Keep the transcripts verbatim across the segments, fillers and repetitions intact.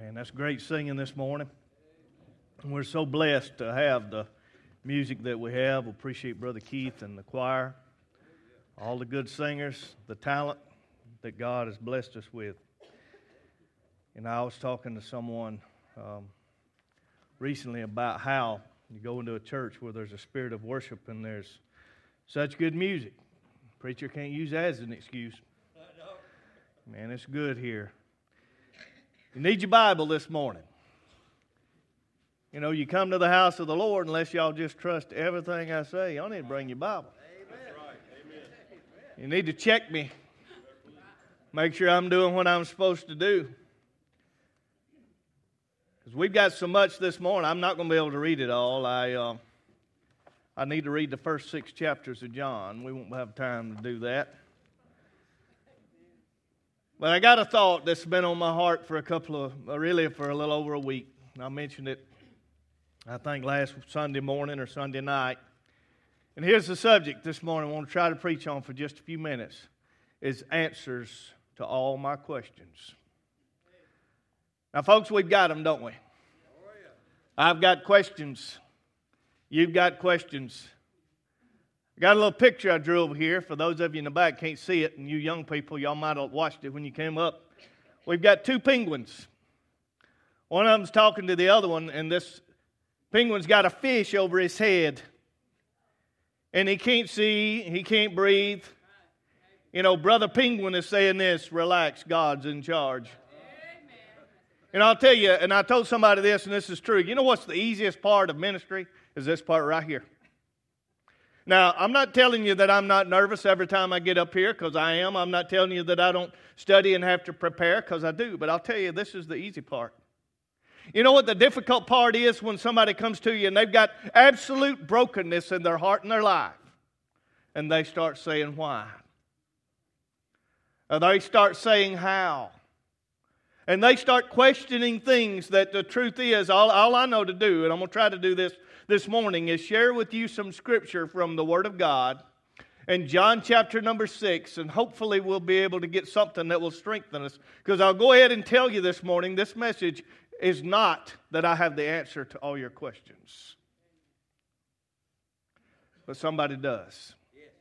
Man, that's great singing this morning. And we're so blessed to have the music that we have. We appreciate Brother Keith and the choir, all the good singers, the talent that God has blessed us with. And I was talking to someone um, recently about how you go into a church where there's a spirit of worship and there's such good music. Preacher can't use that as an excuse. Man, it's good here. You need your Bible this morning. You know, you come to the house of the Lord, unless y'all just trust everything I say, y'all need to bring your Bible. Amen. You need to check me. Make sure I'm doing what I'm supposed to do. Because we've got so much this morning, I'm not going to be able to read it all. I uh, I need to read the first six chapters of John. We won't have time to do that. But I got a thought that's been on my heart for a couple of, really for a little over a week. I mentioned it, I think, last Sunday morning or Sunday night. And here's the subject this morning I want to try to preach on for just a few minutes, is answers to all my questions. Now, folks, we've got them, don't we? I've got questions. You've got questions. I got a little picture I drew over here. For those of you in the back can't see it, and you young people, y'all might have watched it when you came up. We've got two penguins. One of them's talking to the other one, and this penguin's got a fish over his head. And he can't see, he can't breathe. You know, Brother Penguin is saying this, relax, God's in charge. And I'll tell you, and I told somebody this, and this is true. You know what's the easiest part of ministry? Is this part right here. Now, I'm not telling you that I'm not nervous every time I get up here, because I am. I'm not telling you that I don't study and have to prepare, because I do. But I'll tell you, this is the easy part. You know what the difficult part is when somebody comes to you and they've got absolute brokenness in their heart and their life, and they start saying why. Or they start saying how. And they start questioning things that the truth is, all, all I know to do, and I'm going to try to do this this morning, is share with you some scripture from the Word of God in John chapter number six, and hopefully we'll be able to get something that will strengthen us. Because I'll go ahead and tell you this morning, this message is not that I have the answer to all your questions. But somebody does.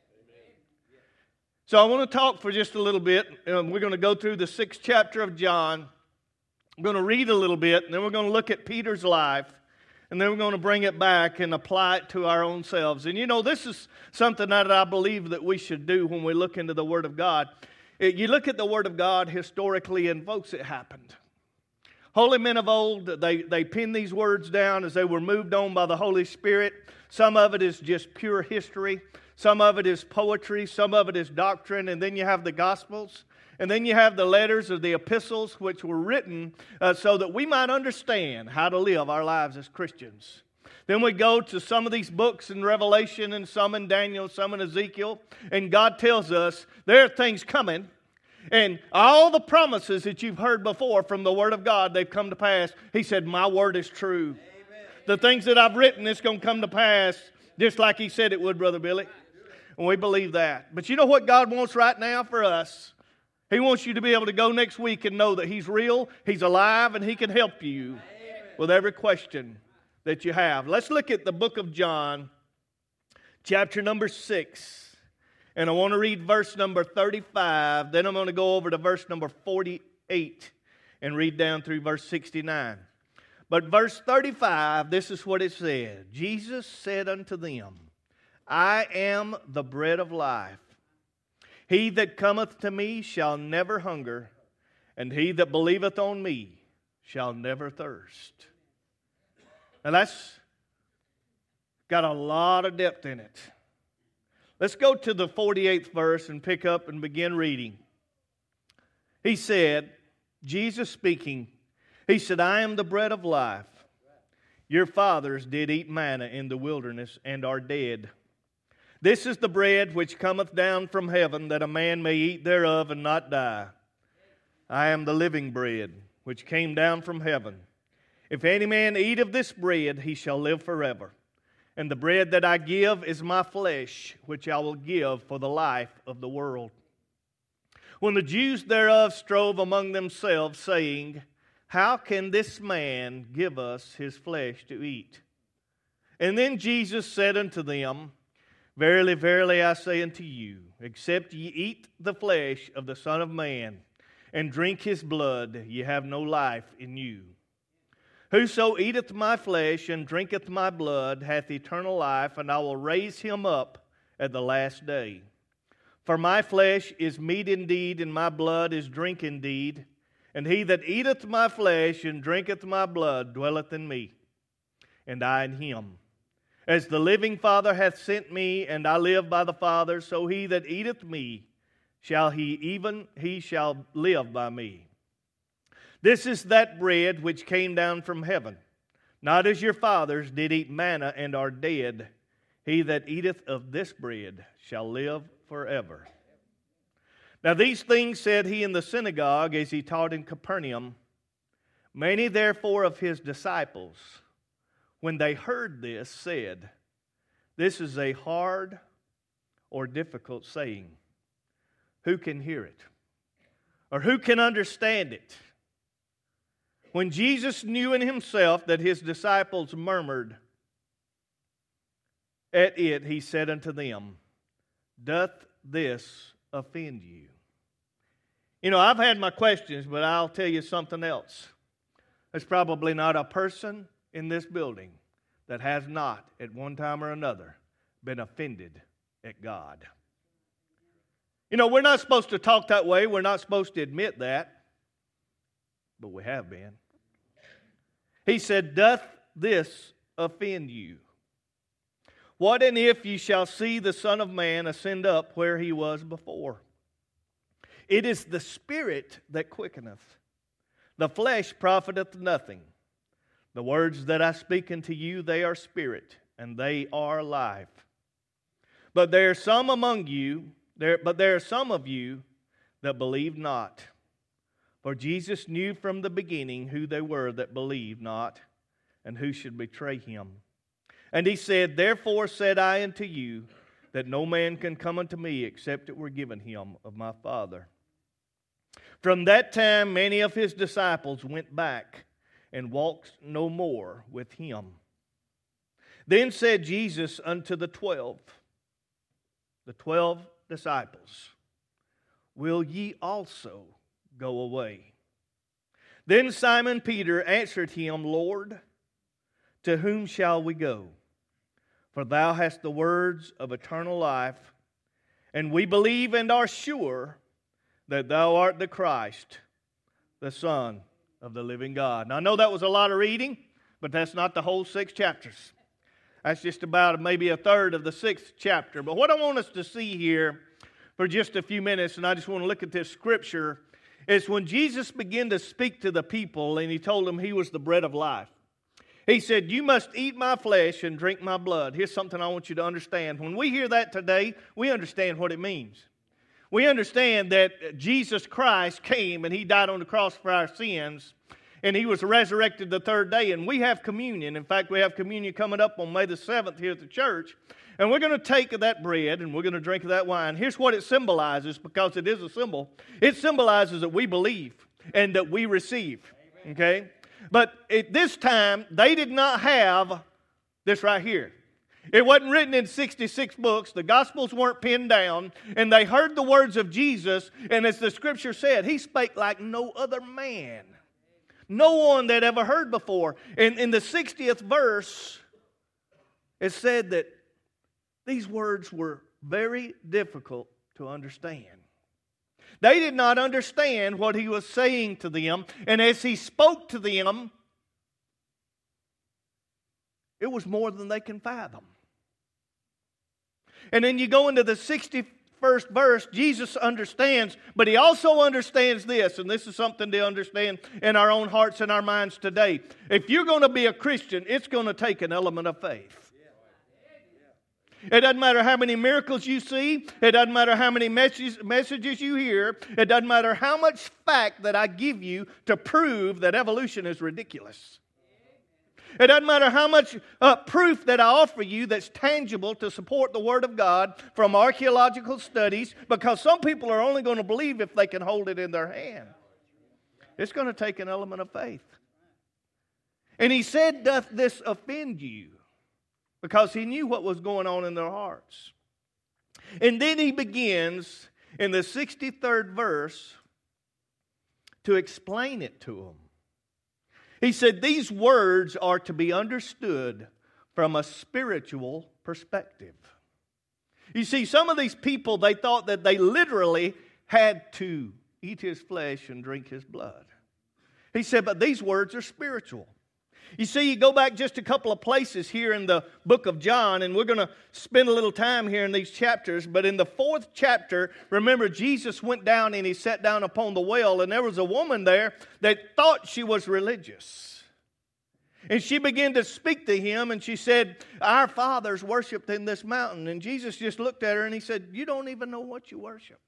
So I want to talk for just a little bit. Um, we're going to go through the sixth chapter of John. I'm going to read a little bit, and then we're going to look at Peter's life, and then we're going to bring it back and apply it to our own selves. And you know, this is something that I believe that we should do when we look into the Word of God. It, you look at the Word of God historically, and folks, it happened. Holy men of old, they, they penned these words down as they were moved on by the Holy Spirit. Some of it is just pure history. Some of it is poetry. Some of it is doctrine. And then you have the Gospels. And then you have the letters of the epistles, which were written uh, so that we might understand how to live our lives as Christians. Then we go to some of these books in Revelation, and some in Daniel, some in Ezekiel. And God tells us there are things coming. And all the promises that you've heard before from the Word of God, they've come to pass. He said, my Word is true. Amen. The things that I've written, it's going to come to pass just like He said it would, Brother Billy. And we believe that. But you know what God wants right now for us? He wants you to be able to go next week and know that He's real, He's alive, and He can help you Amen. With every question that you have. Let's look at the book of John, chapter number six. And I want to read verse number thirty-five. Then I'm going to go over to verse number forty-eight and read down through verse sixty-nine. But verse thirty-five, this is what it said. Jesus said unto them, I am the bread of life. He that cometh to me shall never hunger, and he that believeth on me shall never thirst. Now that's got a lot of depth in it. Let's go to the forty-eighth verse and pick up and begin reading. He said, Jesus speaking, He said, I am the bread of life. Your fathers did eat manna in the wilderness and are dead. This is the bread which cometh down from heaven, that a man may eat thereof and not die. I am the living bread which came down from heaven. If any man eat of this bread, he shall live forever. And the bread that I give is my flesh, which I will give for the life of the world. When the Jews thereof strove among themselves, saying, how can this man give us his flesh to eat? And then Jesus said unto them, Verily, verily, I say unto you, except ye eat the flesh of the Son of Man, and drink his blood, ye have no life in you. Whoso eateth my flesh and drinketh my blood hath eternal life, and I will raise him up at the last day. For my flesh is meat indeed, and my blood is drink indeed. And he that eateth my flesh and drinketh my blood dwelleth in me, and I in him. As the living Father hath sent me, and I live by the Father, so he that eateth me, shall he even he shall live by me. This is that bread which came down from heaven, not as your fathers did eat manna and are dead. He that eateth of this bread shall live forever. Now these things said he in the synagogue as he taught in Capernaum. Many therefore of his disciples, when they heard this, said, This is a hard or difficult saying. Who can hear it? Or who can understand it? When Jesus knew in himself that his disciples murmured at it, he said unto them, Doth this offend you? You know, I've had my questions, but I'll tell you something else. There's probably not a person in this building that has not, at one time or another, been offended at God. You know, we're not supposed to talk that way. We're not supposed to admit that. But we have been. He said, Doth this offend you? What and if ye shall see the Son of Man ascend up where he was before? It is the Spirit that quickeneth. The flesh profiteth nothing. The words that I speak unto you, they are spirit, and they are life. But there are some among you, there, but there are some of you that believe not. For Jesus knew from the beginning who they were that believed not, and who should betray him. And he said, Therefore said I unto you, that no man can come unto me except it were given him of my Father. From that time many of his disciples went back, and walked no more with him. Then said Jesus unto the twelve, the twelve disciples, Will ye also go away? Then Simon Peter answered him, Lord, to whom shall we go? For thou hast the words of eternal life, and we believe and are sure that thou art the Christ, the Son of the living God. Now, I know that was a lot of reading, but that's not the whole six chapters. That's just about maybe a third of the sixth chapter. But what I want us to see here for just a few minutes, and I just want to look at this scripture, is when Jesus began to speak to the people and he told them he was the bread of life. He said, You must eat my flesh and drink my blood. Here's something I want you to understand. When we hear that today, we understand what it means. We understand that Jesus Christ came and he died on the cross for our sins, and he was resurrected the third day, and we have communion. In fact, we have communion coming up on May the seventh here at the church, and we're going to take that bread and we're going to drink that wine. Here's what it symbolizes, because it is a symbol. It symbolizes that we believe and that we receive. Okay? But at this time, they did not have this right here. It wasn't written in sixty-six books. The Gospels weren't pinned down. And they heard the words of Jesus. And as the Scripture said, he spake like no other man. No one that ever heard before. And in the sixtieth verse, it said that these words were very difficult to understand. They did not understand what he was saying to them. And as he spoke to them, it was more than they can fathom. And then you go into the sixty-first verse, Jesus understands, but he also understands this, and this is something to understand in our own hearts and our minds today. If you're going to be a Christian, it's going to take an element of faith. It doesn't matter how many miracles you see. It doesn't matter how many messages, messages you hear. It doesn't matter how much fact that I give you to prove that evolution is ridiculous. It doesn't matter how much uh, proof that I offer you that's tangible to support the Word of God from archaeological studies, because some people are only going to believe if they can hold it in their hand. It's going to take an element of faith. And he said, doth this offend you? Because he knew what was going on in their hearts. And then he begins in the sixty-third verse to explain it to them. He said, these words are to be understood from a spiritual perspective. You see, some of these people, they thought that they literally had to eat his flesh and drink his blood. He said, but these words are spiritual. You see, you go back just a couple of places here in the book of John, and we're going to spend a little time here in these chapters. But in the fourth chapter, remember, Jesus went down and he sat down upon the well, and there was a woman there that thought she was religious. And she began to speak to him, and she said, our fathers worshiped in this mountain. And Jesus just looked at her and he said, you don't even know what you worship.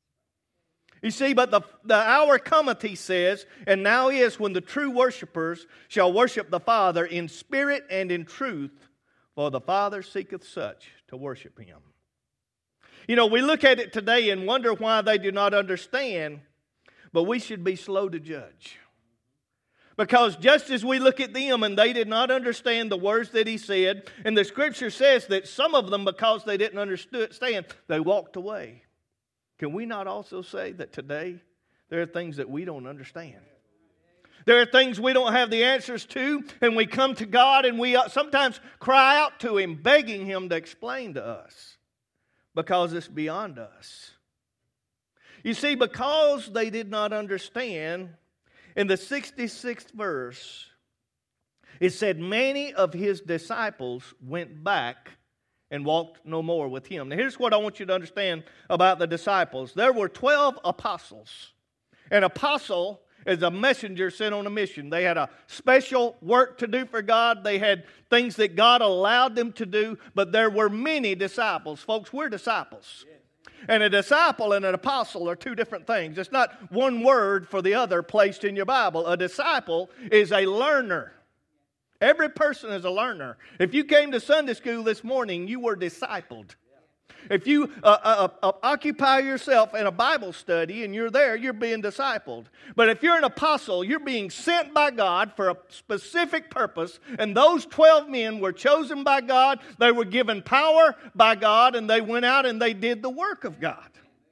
You see, but the, the hour cometh, he says, and now is when the true worshipers shall worship the Father in spirit and in truth, for the Father seeketh such to worship him. You know, we look at it today and wonder why they do not understand, but we should be slow to judge. Because just as we look at them and they did not understand the words that he said, and the Scripture says that some of them, because they didn't understand, they walked away. Can we not also say that today there are things that we don't understand? There are things we don't have the answers to, and we come to God and we sometimes cry out to him, begging him to explain to us because it's beyond us. You see, because they did not understand, in the sixty-sixth verse, it said, many of his disciples went back and walked no more with him. Now here's what I want you to understand about the disciples. There were twelve apostles. An apostle is a messenger sent on a mission. They had a special work to do for God. They had things that God allowed them to do. But there were many disciples. Folks, we're disciples. And a disciple and an apostle are two different things. It's not one word for the other placed in your Bible. A disciple is a learner. Every person is a learner. If you came to Sunday school this morning, you were discipled. If you uh, uh, uh, occupy yourself in a Bible study and you're there, you're being discipled. But if you're an apostle, you're being sent by God for a specific purpose. And those twelve men were chosen by God. They were given power by God, and they went out and they did the work of God.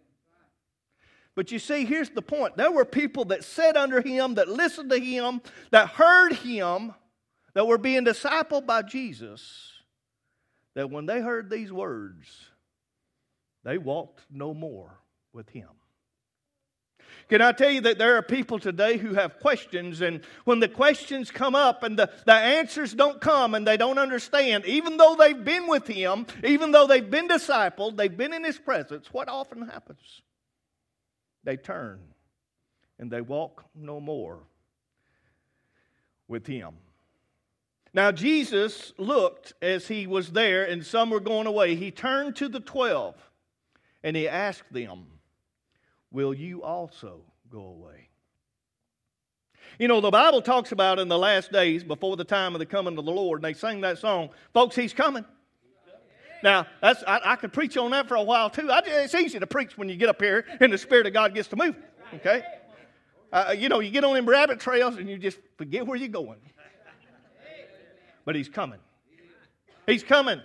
But you see, here's the point. There were people that sat under him, that listened to him, that heard him, that were being discipled by Jesus, that when they heard these words, they walked no more with him. Can I tell you that there are people today who have questions, and when the questions come up and the, the answers don't come and they don't understand, even though they've been with him, even though they've been discipled, they've been in his presence, what often happens? They turn and they walk no more with him. Now, Jesus looked as he was there and some were going away. He turned to the twelve and he asked them, will you also go away? You know, the Bible talks about in the last days, before the time of the coming of the Lord, and they sang that song, folks, he's coming. Now, that's I, I could preach on that for a while too. I, it's easy to preach when you get up here and the Spirit of God gets to move. Okay? Uh, you know, you get on them rabbit trails and you just forget where you're going. But he's coming. He's coming.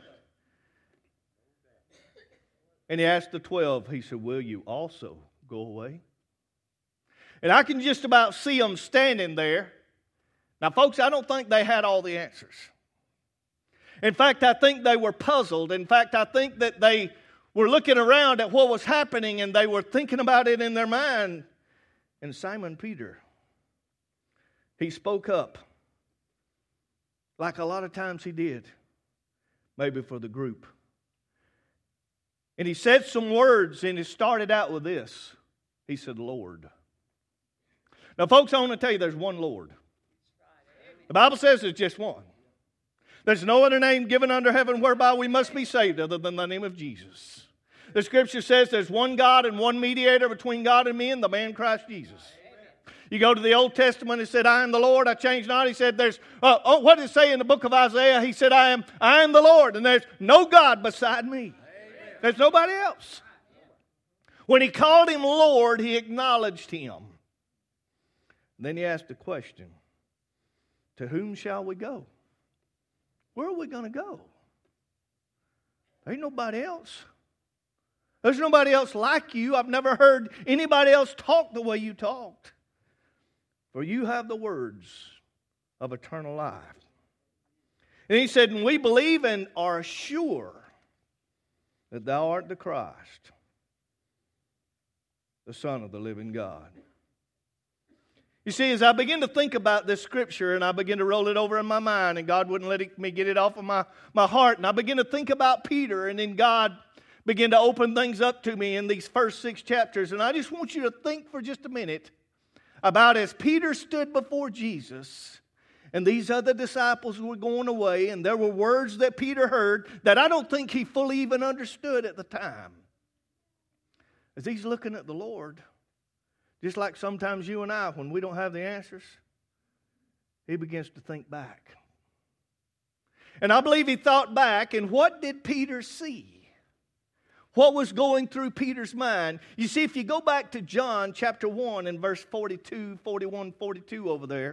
And he asked the twelve, he said, will you also go away? And I can just about see them standing there. Now, folks, I don't think they had all the answers. In fact, I think they were puzzled. In fact, I think that they were looking around at what was happening and they were thinking about it in their mind. And Simon Peter, he spoke up. Like a lot of times he did, maybe for the group. And he said some words, and he started out with this. He said, Lord. Now, folks, I want to tell you there's one Lord. The Bible says there's just one. There's no other name given under heaven whereby we must be saved other than the name of Jesus. The Scripture says there's one God and one mediator between God and men, the man Christ Jesus. You go to the Old Testament, it said, I am the Lord, I change not. He said, there's, uh, oh, what did it say in the book of Isaiah? He said, I am, I am the Lord, and there's no God beside me. Amen. There's nobody else. When he called him Lord, he acknowledged him. Then he asked the question, to whom shall we go? Where are we going to go? There ain't nobody else. There's nobody else like you. I've never heard anybody else talk the way you talked. For you have the words of eternal life. And he said, and we believe and are sure that thou art the Christ, the Son of the living God. You see, as I begin to think about this scripture and I begin to roll it over in my mind, and God wouldn't let me get it off of my, my heart, and I begin to think about Peter, and then God began to open things up to me in these first six chapters. And I just want you to think for just a minute about as Peter stood before Jesus, and these other disciples were going away, and there were words that Peter heard that I don't think he fully even understood at the time. As he's looking at the Lord, just like sometimes you and I, when we don't have the answers, he begins to think back. And I believe he thought back, and what did Peter see? What was going through Peter's mind? You see, if you go back to John chapter one and verse forty-two, forty-one, forty-two over there,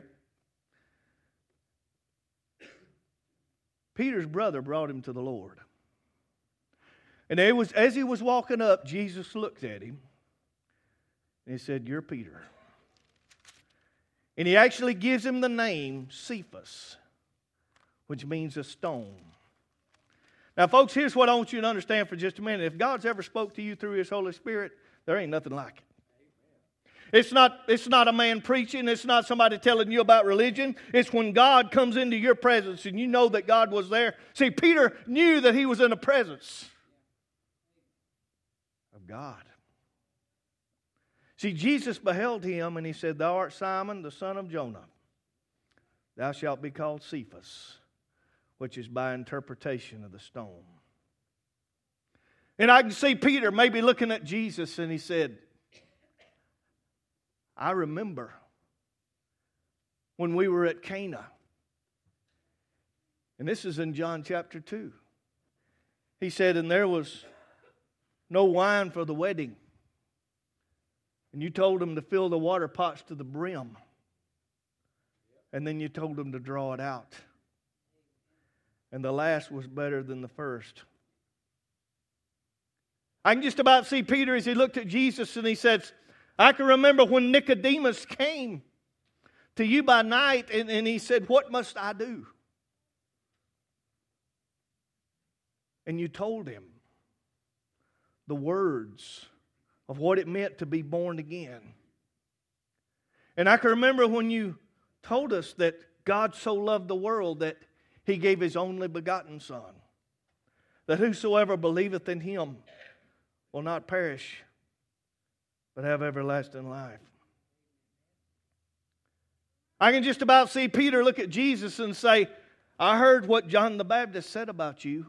Peter's brother brought him to the Lord. And it was, as he was walking up, Jesus looked at him and he said, you're Peter. And he actually gives him the name Cephas, which means a stone. Now, folks, here's what I want you to understand for just a minute. If God's ever spoke to you through His Holy Spirit, there ain't nothing like it. It's not, it's not a man preaching. It's not somebody telling you about religion. It's when God comes into your presence and you know that God was there. See, Peter knew that he was in the presence of God. See, Jesus beheld him and he said, thou art Simon, the son of Jonah. Thou shalt be called Cephas, which is by interpretation of the stone. And I can see Peter maybe looking at Jesus and he said, I remember when we were at Cana. And this is in John chapter two. He said, and there was no wine for the wedding. And you told them to fill the water pots to the brim. And then you told them to draw it out. And the last was better than the first. I can just about see Peter as he looked at Jesus and he says, I can remember when Nicodemus came to you by night and, and he said, what must I do? And you told him the words of what it meant to be born again. And I can remember when you told us that God so loved the world that He gave His only begotten Son, that whosoever believeth in Him will not perish, but have everlasting life. I can just about see Peter look at Jesus and say, I heard what John the Baptist said about you.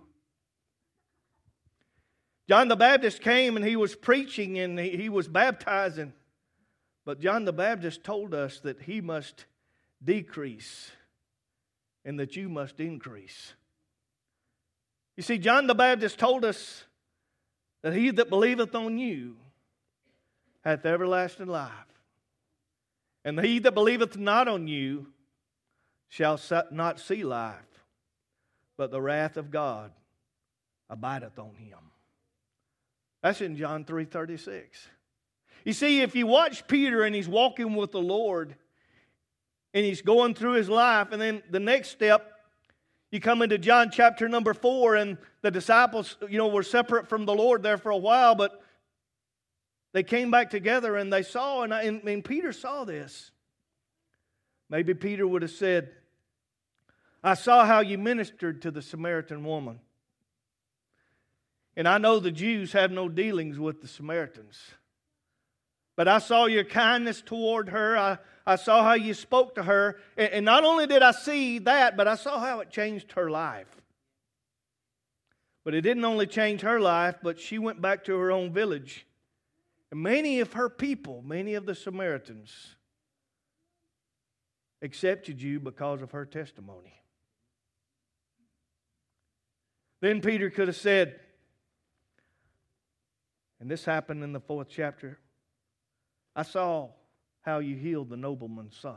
John the Baptist came and he was preaching and he, he was baptizing. But John the Baptist told us that he must decrease and that you must increase. You see, John the Baptist told us that he that believeth on you hath everlasting life. And he that believeth not on you shall not see life, but the wrath of God abideth on him. That's in John three thirty-six. You see, if you watch Peter and he's walking with the Lord and he's going through his life, and then the next step, you come into John chapter number four, and the disciples, you know, were separate from the Lord there for a while, but they came back together and they saw, and, and, and Peter saw this. Maybe Peter would have said, I saw how you ministered to the Samaritan woman. And I know the Jews have no dealings with the Samaritans. But I saw your kindness toward her. I, I saw how you spoke to her. And, and not only did I see that, but I saw how it changed her life. But it didn't only change her life, but she went back to her own village. And many of her people, many of the Samaritans, accepted you because of her testimony. Then Peter could have said, and this happened in the fourth chapter, I saw how you healed the nobleman's son.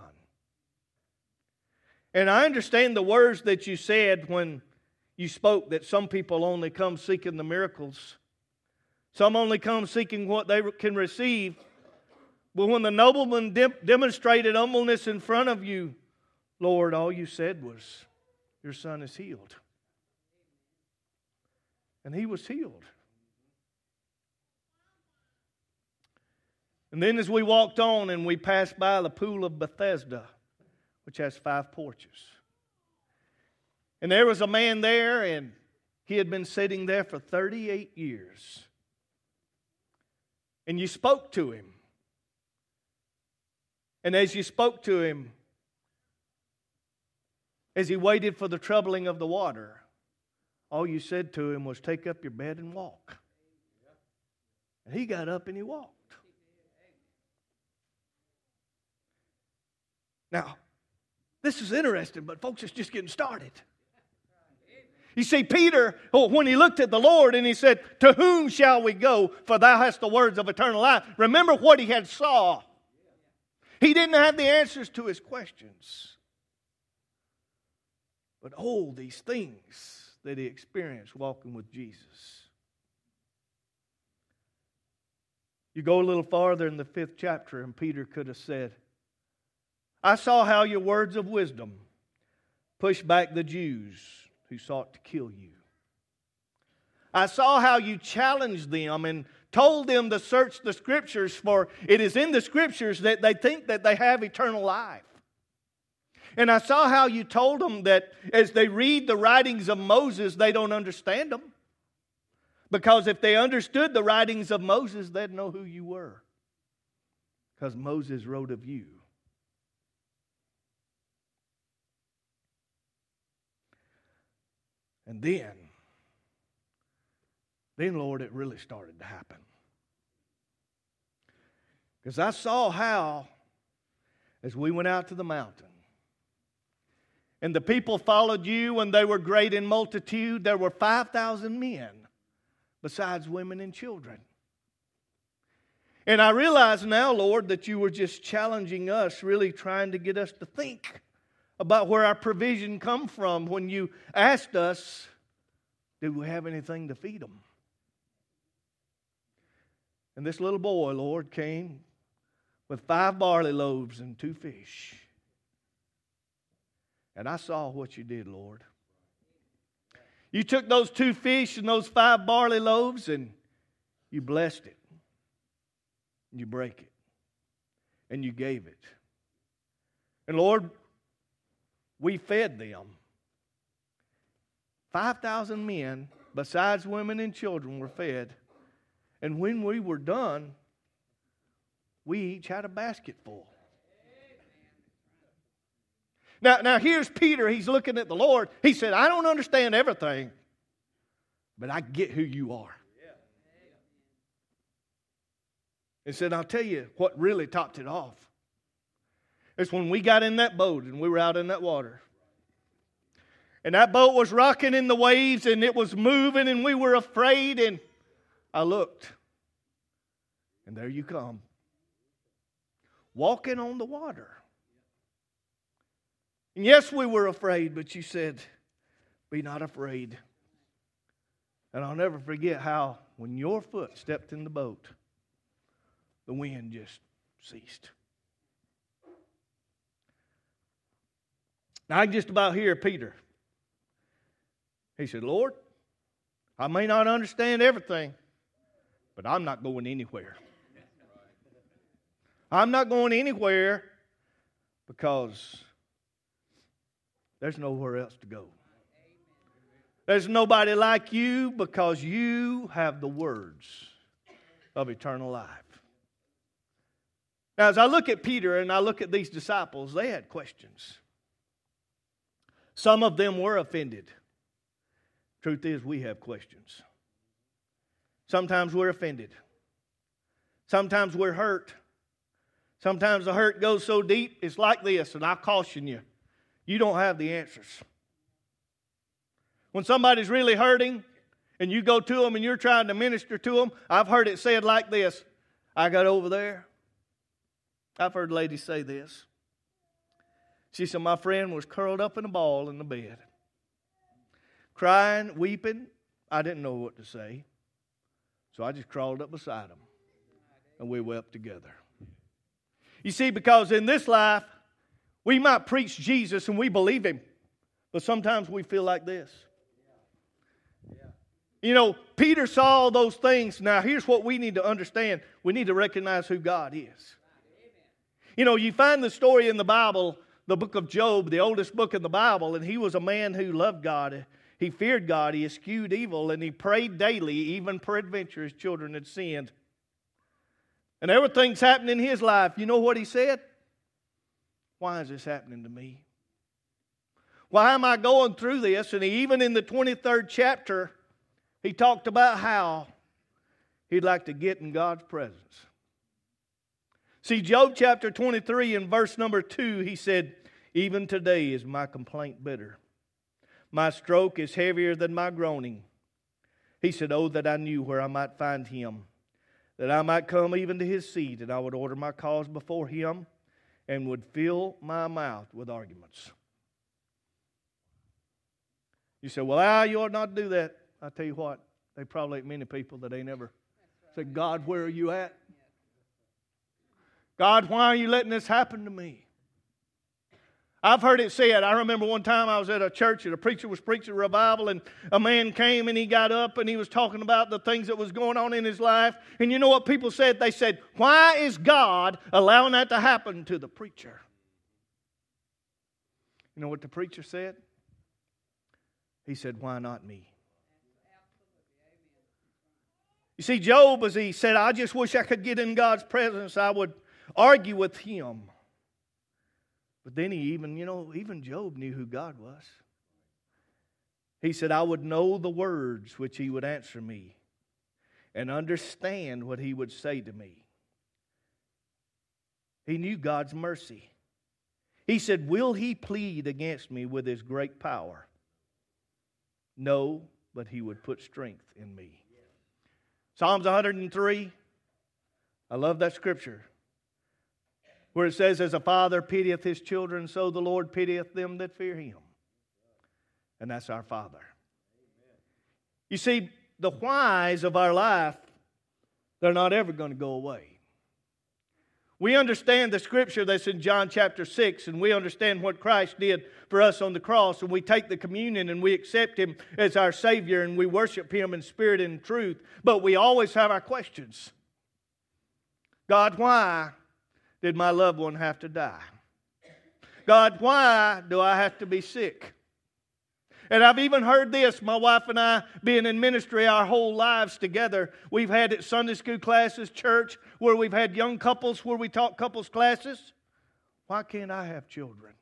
And I understand the words that you said when you spoke, that some people only come seeking the miracles. Some only come seeking what they can receive. But when the nobleman de- demonstrated humbleness in front of you, Lord, all you said was, your son is healed. And he was healed. And then as we walked on and we passed by the pool of Bethesda, which has five porches. And there was a man there, and he had been sitting there for thirty-eight years. And you spoke to him. And as you spoke to him, as he waited for the troubling of the water, all you said to him was, take up your bed and walk. And he got up and he walked. Now, this is interesting, but folks, it's just getting started. You see, Peter, oh, when he looked at the Lord and he said, to whom shall we go? For thou hast the words of eternal life. Remember what he had saw. He didn't have the answers to his questions. But oh, these things that he experienced walking with Jesus. You go a little farther in the fifth chapter, and Peter could have said, I saw how your words of wisdom pushed back the Jews who sought to kill you. I saw how you challenged them and told them to search the Scriptures, for it is in the Scriptures that they think that they have eternal life. And I saw how you told them that as they read the writings of Moses, they don't understand them. Because if they understood the writings of Moses, they'd know who you were. Because Moses wrote of you. And then, then, Lord, it really started to happen. Because I saw how, as we went out to the mountain, and the people followed you, and they were great in multitude, there were five thousand men, besides women and children. And I realize now, Lord, that you were just challenging us, really trying to get us to think about where our provision come from when you asked us, did we have anything to feed them? And this little boy, Lord, came with five barley loaves and two fish. And I saw what you did, Lord. You took those two fish and those five barley loaves and you blessed it. And you break it. And you gave it. And Lord, we fed them. five thousand men, besides women and children, were fed. And when we were done, we each had a basket full. Now, now here's Peter. He's looking at the Lord. He said, I don't understand everything, but I get who you are. He said, I'll tell you what really topped it off. It's when we got in that boat and we were out in that water. And that boat was rocking in the waves and it was moving and we were afraid. And I looked. And there you come. Walking on the water. And yes, we were afraid, but you said, be not afraid. And I'll never forget how when your foot stepped in the boat, the wind just ceased. Now I can just about hear Peter. He said, Lord, I may not understand everything, but I'm not going anywhere. I'm not going anywhere because there's nowhere else to go. There's nobody like you because you have the words of eternal life. Now, as I look at Peter and I look at these disciples, they had questions. Some of them were offended. Truth is, we have questions. Sometimes we're offended. Sometimes we're hurt. Sometimes the hurt goes so deep, it's like this, and I caution you, you don't have the answers. When somebody's really hurting, and you go to them and you're trying to minister to them, I've heard it said like this, I got over there. I've heard ladies say this. She said, my friend was curled up in a ball in the bed, crying, weeping. I didn't know what to say, so I just crawled up beside him, and we wept together. You see, because in this life, we might preach Jesus and we believe Him, but sometimes we feel like this. You know, Peter saw those things. Now, here's what we need to understand. We need to recognize who God is. You know, you find the story in the Bible, the book of Job, the oldest book in the Bible, and he was a man who loved God. He feared God. He eschewed evil, and he prayed daily, even peradventure his children had sinned. And everything's happening in his life. You know what he said? Why is this happening to me? Why am I going through this? And he, even in the twenty-third chapter, he talked about how he'd like to get in God's presence. See, Job chapter twenty-three and verse number two, he said, even today is my complaint bitter. My stroke is heavier than my groaning. He said, oh, that I knew where I might find him, that I might come even to his seat, and I would order my cause before him, and would fill my mouth with arguments. You say, well, ah, you ought not do that. I tell you what, they probably ain't many people that ain't ever said, God, where are you at? God, why are you letting this happen to me? I've heard it said. I remember one time I was at a church and a preacher was preaching a revival, and a man came and he got up and he was talking about the things that was going on in his life. And you know what people said? They said, why is God allowing that to happen to the preacher? You know what the preacher said? He said, why not me? You see, Job, as he said, I just wish I could get in God's presence. I would argue with him. But then he even, you know, even Job knew who God was. He said, I would know the words which he would answer me and understand what he would say to me. He knew God's mercy. He said, will he plead against me with his great power? No, but he would put strength in me. Psalms one hundred three, I love that scripture, where it says, as a father pitieth his children, so the Lord pitieth them that fear him. And that's our Father. You see, the whys of our life, they're not ever going to go away. We understand the scripture that's in John chapter six, and we understand what Christ did for us on the cross, and we take the communion and we accept Him as our Savior, and we worship Him in spirit and in truth. But we always have our questions. God, why did my loved one have to die? God, why do I have to be sick? And I've even heard this, my wife and I being in ministry our whole lives together. We've had it Sunday school classes, church, where we've had young couples, where we taught couples classes. Why can't I have children?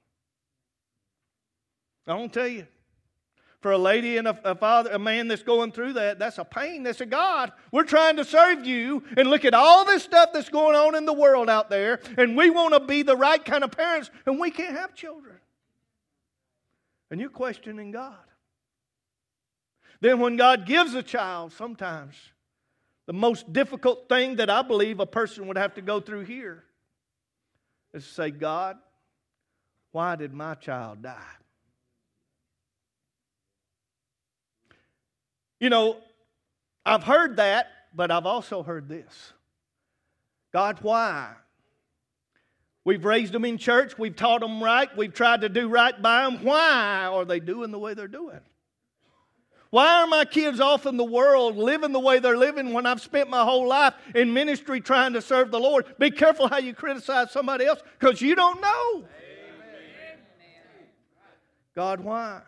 I won't tell you. For a lady and a, a father, a man that's going through that, that's a pain. That's a God. We're trying to serve you, and look at all this stuff that's going on in the world out there, and we want to be the right kind of parents, and we can't have children. And you're questioning God. Then when God gives a child, sometimes the most difficult thing that I believe a person would have to go through here is to say, God, why did my child die? You know, I've heard that, but I've also heard this. God, why? We've raised them in church. We've taught them right. We've tried to do right by them. Why are they doing the way they're doing? Why are my kids off in the world living the way they're living when I've spent my whole life in ministry trying to serve the Lord? Be careful how you criticize somebody else, because you don't know. Amen. God, why?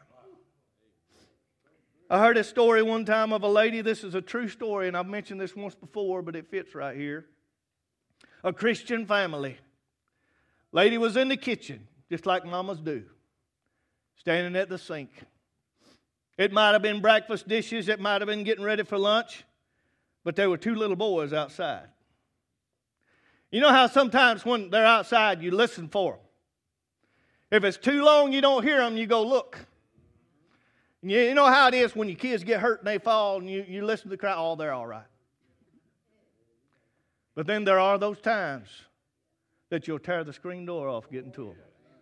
I heard a story one time of a lady. This is a true story, and I've mentioned this once before, but it fits right here. A Christian family. Lady was in the kitchen, just like mamas do, standing at the sink. It might have been breakfast dishes. It might have been getting ready for lunch. But there were two little boys outside. You know how sometimes when they're outside, you listen for them. If it's too long, you don't hear them, you go look. You know how it is when your kids get hurt and they fall and you, you listen to the cry, oh, they're all right. But then there are those times that you'll tear the screen door off getting to them.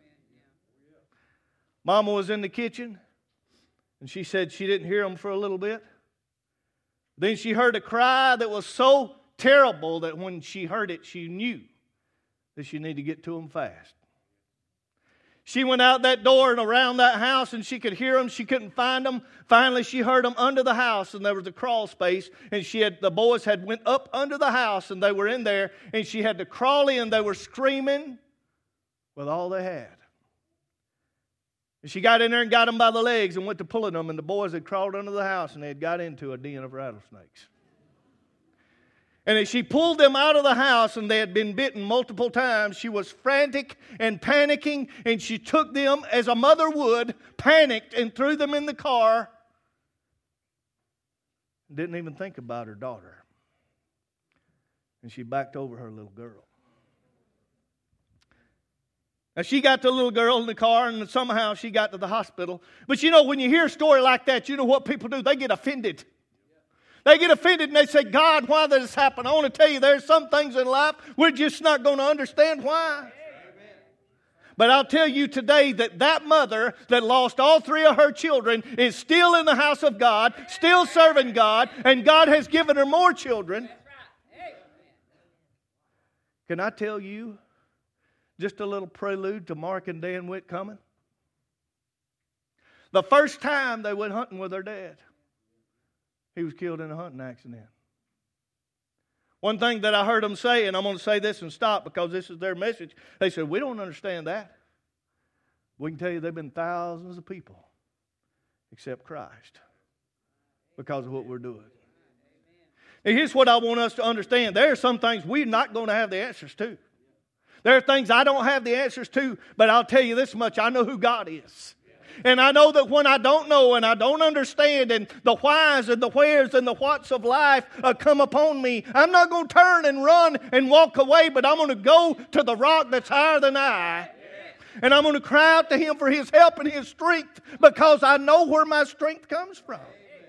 Mama was in the kitchen, and she said she didn't hear them for a little bit. Then she heard a cry that was so terrible that when she heard it, she knew that she needed to get to them fast. She went out that door and around that house, and she could hear them. She couldn't find them. Finally, she heard them under the house, and there was a crawl space. And she had the boys had went up under the house, and they were in there. And she had to crawl in. They were screaming with all they had. And she got in there and got them by the legs and went to pulling them. And the boys had crawled under the house, and they had got into a den of rattlesnakes. And as she pulled them out of the house, and they had been bitten multiple times, she was frantic and panicking, and she took them as a mother would, panicked, and threw them in the car. Didn't even think about her daughter. And she backed over her little girl. Now, she got the little girl in the car, and somehow she got to the hospital. But you know, when you hear a story like that, you know what people do? They get offended. They get offended and they say, God, why did this happen? I want to tell you, there's some things in life we're just not going to understand why. Amen. But I'll tell you today that that mother that lost all three of her children is still in the house of God, still serving God, and God has given her more children. Can I tell you just a little prelude to Mark and Dan Witt coming? The first time they went hunting with their dad, he was killed in a hunting accident. One thing that I heard them say, and I'm going to say this and stop because this is their message. They said, we don't understand that. We can tell you there have been thousands of people except Christ because of what we're doing. And here's what I want us to understand. There are some things we're not going to have the answers to. There are things I don't have the answers to, but I'll tell you this much. I know who God is. And I know that when I don't know and I don't understand and the whys and the wheres and the whats of life uh, come upon me, I'm not going to turn and run and walk away, but I'm going to go to the rock that's higher than I. And I'm going to cry out to Him for His help and His strength because I know where my strength comes from.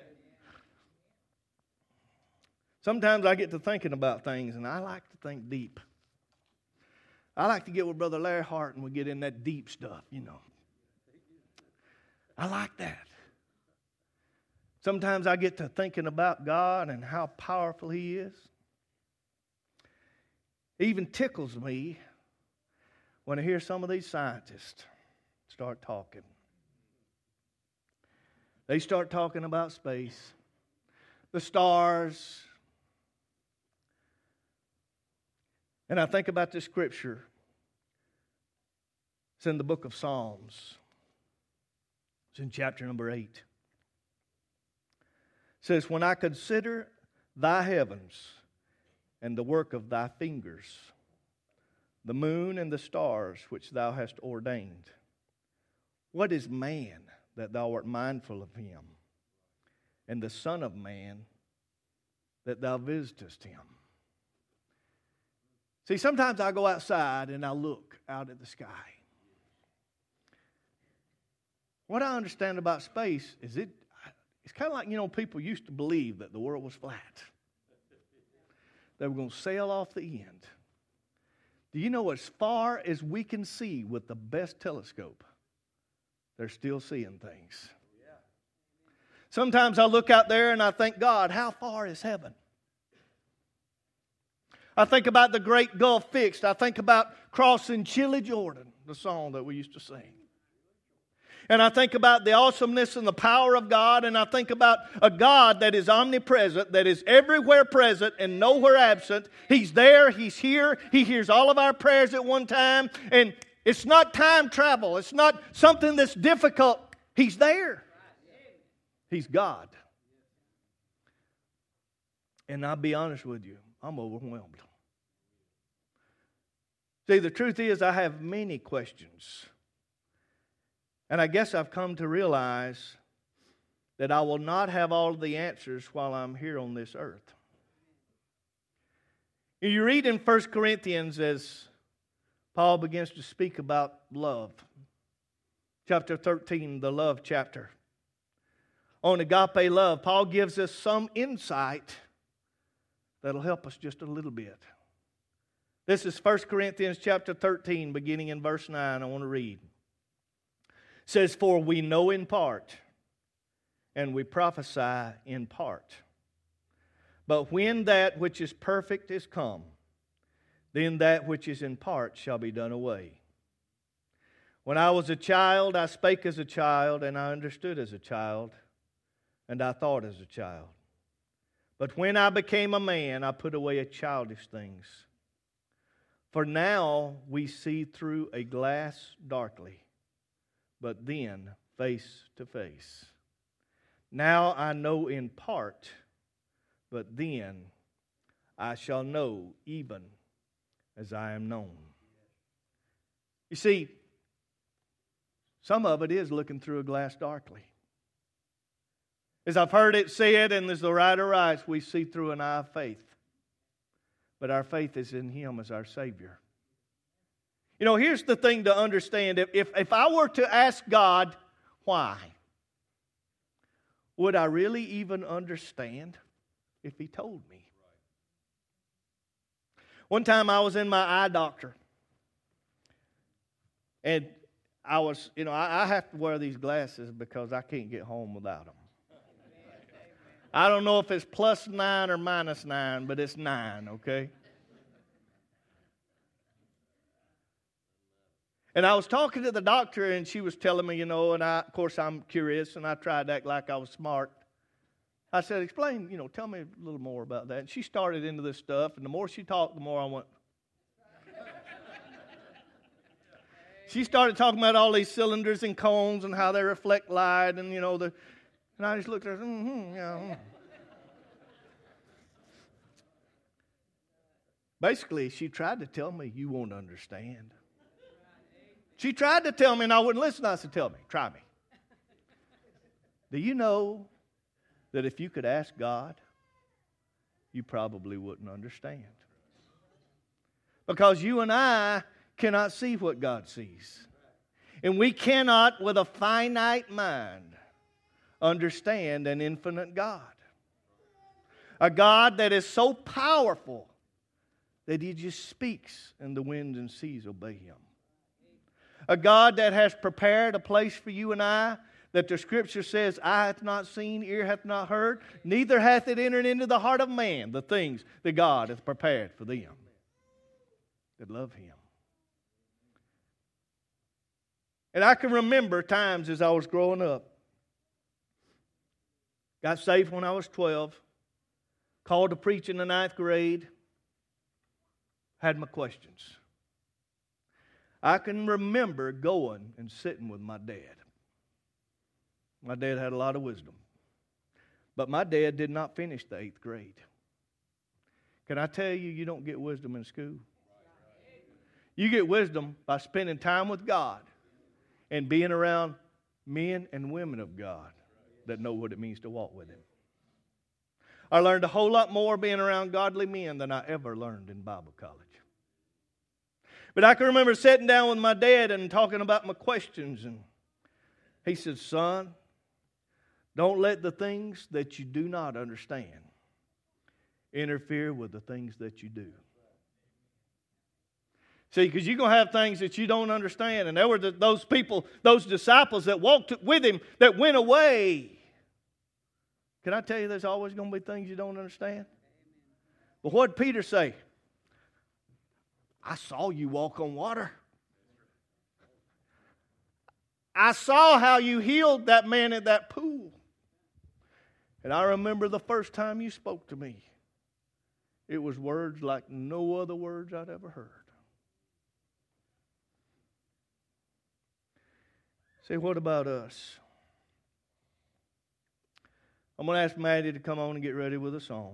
Sometimes I get to thinking about things and I like to think deep. I like to get with Brother Larry Hart and we get in that deep stuff, you know. I like that. Sometimes I get to thinking about God and how powerful He is. It even tickles me when I hear some of these scientists start talking. They start talking about space, the stars. And I think about this scripture. It's in the book of Psalms. It's in chapter number eight. It says, when I consider thy heavens and the work of thy fingers, the moon and the stars which thou hast ordained, what is man that thou art mindful of him, and the son of man that thou visitest him? See, sometimes I go outside and I look out at the sky. What I understand about space is it, it's kind of like, you know, people used to believe that the world was flat. They were going to sail off the end. Do you know as far as we can see with the best telescope, they're still seeing things. Sometimes I look out there and I think, God, how far is heaven? I think about the great Gulf fixed. I think about crossing Chile, Jordan, the song that we used to sing. And I think about the awesomeness and the power of God. And I think about a God that is omnipresent, that is everywhere present and nowhere absent. He's there. He's here. He hears all of our prayers at one time. And it's not time travel. It's not something that's difficult. He's there. He's God. And I'll be honest with you, I'm overwhelmed. See, the truth is I have many questions. And I guess I've come to realize that I will not have all of the answers while I'm here on this earth. You read in First Corinthians as Paul begins to speak about love. Chapter thirteen, the love chapter. On agape love, Paul gives us some insight that'll help us just a little bit. This is First Corinthians chapter thirteen, beginning in verse nine. I want to read. It says, "For we know in part, and we prophesy in part. But when that which is perfect is come, then that which is in part shall be done away. When I was a child, I spake as a child, and I understood as a child, and I thought as a child. But when I became a man, I put away childish things. For now we see through a glass darkly, but then face to face. Now I know in part, but then I shall know even as I am known." You see, some of it is looking through a glass darkly. As I've heard it said, and as the writer writes, we see through an eye of faith. But our faith is in Him as our Savior. You know, here's the thing to understand. If, if, if I were to ask God, why? Would I really even understand if He told me? One time I was in my eye doctor. And I was, you know, I, I have to wear these glasses because I can't get home without them. I don't know if it's plus nine or minus nine, but it's nine, okay? And I was talking to the doctor, and she was telling me, you know, and I, of course, I'm curious, and I tried to act like I was smart. I said, explain, you know, tell me a little more about that. And she started into this stuff, and the more she talked, the more I went. She started talking about all these cylinders and cones and how they reflect light, and, you know, the, and I just looked at her, mm-hmm, yeah. Mm. Basically, she tried to tell me, you won't understand. She tried to tell me, and I wouldn't listen. I said, tell me, try me. Do you know that if you could ask God, you probably wouldn't understand? Because you and I cannot see what God sees. And we cannot, with a finite mind, understand an infinite God. A God that is so powerful that He just speaks and the winds and seas obey Him. A God that has prepared a place for you and I that the Scripture says, eye hath not seen, ear hath not heard, neither hath it entered into the heart of man the things that God hath prepared for them that love Him. And I can remember times as I was growing up. Got saved when I was twelve. Called to preach in the ninth grade. Had my questions. I can remember going and sitting with my dad. My dad had a lot of wisdom. But my dad did not finish the eighth grade. Can I tell you, you don't get wisdom in school. You get wisdom by spending time with God and being around men and women of God that know what it means to walk with Him. I learned a whole lot more being around godly men than I ever learned in Bible college. But I can remember sitting down with my dad and talking about my questions. And he said, son, don't let the things that you do not understand interfere with the things that you do. See, because you're going to have things that you don't understand. And there were the, those people, those disciples that walked with Him that went away. Can I tell you there's always going to be things you don't understand? But what did Peter say? I saw you walk on water. I saw how you healed that man at that pool. And I remember the first time you spoke to me. It was words like no other words I'd ever heard. See, what about us? I'm going to ask Maddie to come on and get ready with a song.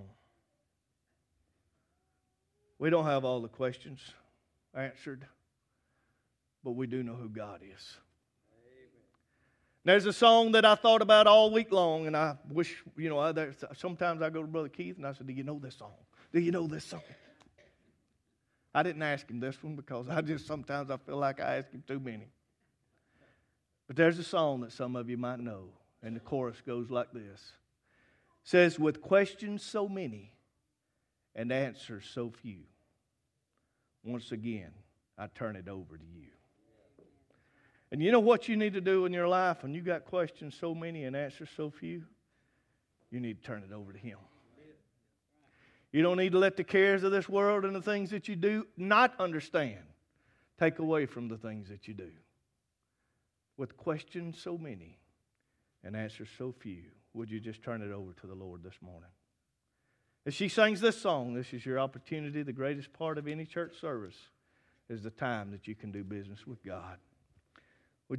We don't have all the questions answered, but we do know who God is. There's a song that I thought about all week long, and I wish, you know, I, there, sometimes I go to Brother Keith and I said, do you know this song? Do you know this song? I didn't ask him this one because I just sometimes I feel like I ask him too many. But there's a song that some of you might know, and the chorus goes like this. It says, with questions so many and answers so few, once again, I turn it over to you. And you know what you need to do in your life when you got questions so many and answers so few? You need to turn it over to Him. You don't need to let the cares of this world and the things that you do not understand take away from the things that you do. With questions so many and answers so few, would you just turn it over to the Lord this morning? As she sings this song, this is your opportunity. The greatest part of any church service is the time that you can do business with God.